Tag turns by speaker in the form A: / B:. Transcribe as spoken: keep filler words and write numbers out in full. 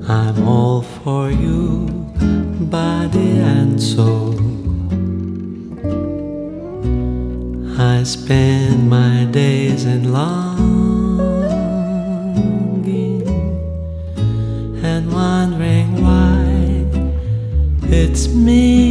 A: I'm all for you, body and soul. I spend my days in longing and wondering why it's me